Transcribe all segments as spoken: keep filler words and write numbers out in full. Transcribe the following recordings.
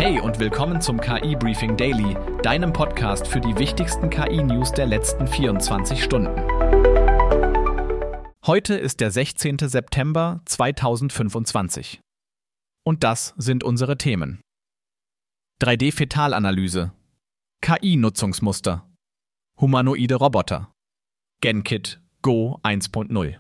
Hey und willkommen zum K I-Briefing Daily, deinem Podcast für die wichtigsten K I-News der letzten vierundzwanzig Stunden. Heute ist der sechzehnte September zweitausendfünfundzwanzig. Und das sind unsere Themen. drei D-Fetalanalyse, K I-Nutzungsmuster, humanoide Roboter, GenKit Go eins Punkt null.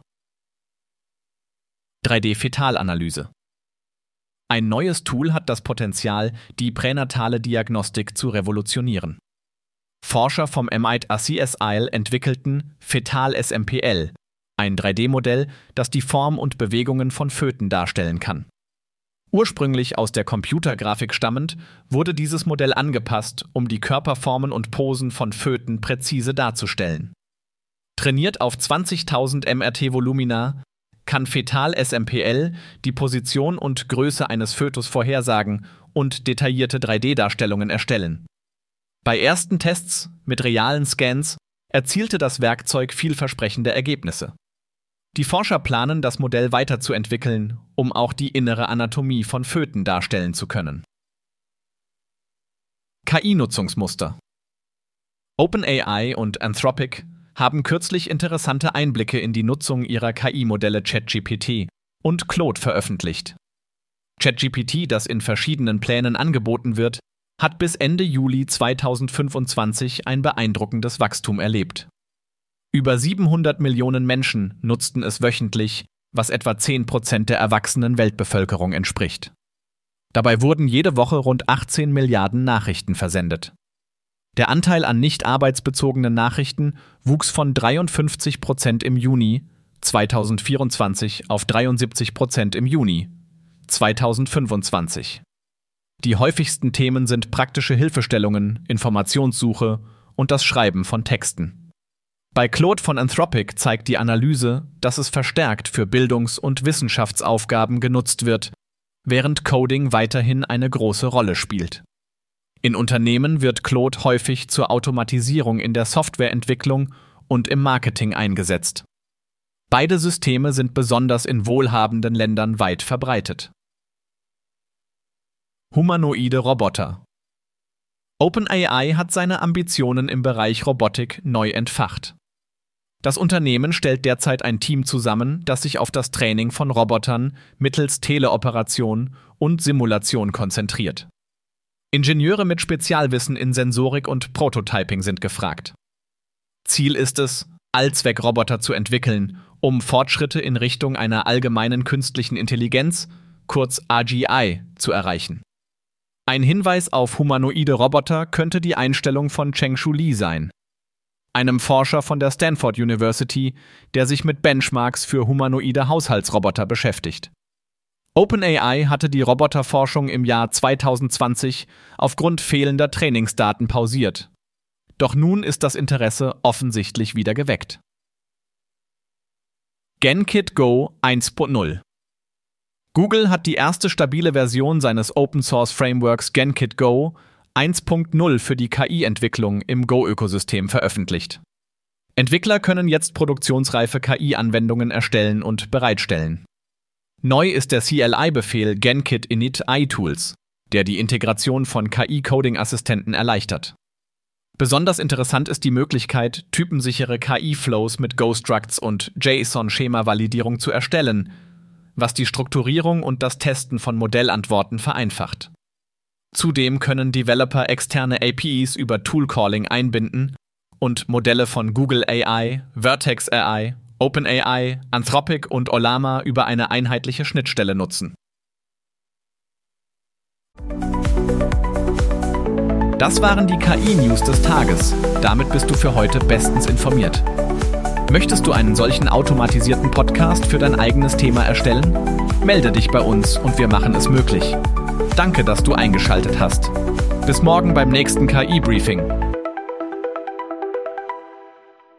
drei D-Fetalanalyse. Ein neues Tool hat das Potenzial, die pränatale Diagnostik zu revolutionieren. Forscher vom M I T A C S I L entwickelten Fetal S M P L, ein drei D-Modell, das die Form und Bewegungen von Föten darstellen kann. Ursprünglich aus der Computergrafik stammend, wurde dieses Modell angepasst, um die Körperformen und Posen von Föten präzise darzustellen. Trainiert auf zwanzigtausend M R T-Volumina kann Fetal S M P L die Position und Größe eines Fötus vorhersagen und detaillierte drei D-Darstellungen erstellen. Bei ersten Tests mit realen Scans erzielte das Werkzeug vielversprechende Ergebnisse. Die Forscher planen, das Modell weiterzuentwickeln, um auch die innere Anatomie von Föten darstellen zu können. K I-Nutzungsmuster. OpenAI und Anthropic haben kürzlich interessante Einblicke in die Nutzung ihrer K I-Modelle ChatGPT und Claude veröffentlicht. ChatGPT, das in verschiedenen Plänen angeboten wird, hat bis Ende Juli zweitausendfünfundzwanzig ein beeindruckendes Wachstum erlebt. Über siebenhundert Millionen Menschen nutzten es wöchentlich, was etwa zehn Prozent der erwachsenen Weltbevölkerung entspricht. Dabei wurden jede Woche rund achtzehn Milliarden Nachrichten versendet. Der Anteil an nicht arbeitsbezogenen Nachrichten wuchs von dreiundfünfzig Prozent im Juni zweitausendvierundzwanzig auf dreiundsiebzig Prozent im Juni zweitausendfünfundzwanzig. Die häufigsten Themen sind praktische Hilfestellungen, Informationssuche und das Schreiben von Texten. Bei Claude von Anthropic zeigt die Analyse, dass es verstärkt für Bildungs- und Wissenschaftsaufgaben genutzt wird, während Coding weiterhin eine große Rolle spielt. In Unternehmen wird Claude häufig zur Automatisierung in der Softwareentwicklung und im Marketing eingesetzt. Beide Systeme sind besonders in wohlhabenden Ländern weit verbreitet. Humanoide Roboter. OpenAI hat seine Ambitionen im Bereich Robotik neu entfacht. Das Unternehmen stellt derzeit ein Team zusammen, das sich auf das Training von Robotern mittels Teleoperation und Simulation konzentriert. Ingenieure mit Spezialwissen in Sensorik und Prototyping sind gefragt. Ziel ist es, Allzweckroboter zu entwickeln, um Fortschritte in Richtung einer allgemeinen künstlichen Intelligenz, kurz A G I, zu erreichen. Ein Hinweis auf humanoide Roboter könnte die Einstellung von Cheng-Shu Li sein, einem Forscher von der Stanford University, der sich mit Benchmarks für humanoide Haushaltsroboter beschäftigt. OpenAI hatte die Roboterforschung im Jahr zweitausendzwanzig aufgrund fehlender Trainingsdaten pausiert. Doch nun ist das Interesse offensichtlich wieder geweckt. GenKit Go eins Punkt null. Google hat die erste stabile Version seines Open-Source-Frameworks GenKit Go eins Punkt null für die K I-Entwicklung im Go-Ökosystem veröffentlicht. Entwickler können jetzt produktionsreife K I-Anwendungen erstellen und bereitstellen. Neu ist der C L I-Befehl GenKit init iTools, der die Integration von K I-Coding-Assistenten erleichtert. Besonders interessant ist die Möglichkeit, typensichere K I-Flows mit Go-Structs und JSON-Schema-Validierung zu erstellen, was die Strukturierung und das Testen von Modellantworten vereinfacht. Zudem können Developer externe A P Is über Tool-Calling einbinden und Modelle von Google A I, Vertex A I, OpenAI, Anthropic und Ollama über eine einheitliche Schnittstelle nutzen. Das waren die K I-News des Tages. Damit bist du für heute bestens informiert. Möchtest du einen solchen automatisierten Podcast für dein eigenes Thema erstellen? Melde dich bei uns und wir machen es möglich. Danke, dass du eingeschaltet hast. Bis morgen beim nächsten K I-Briefing.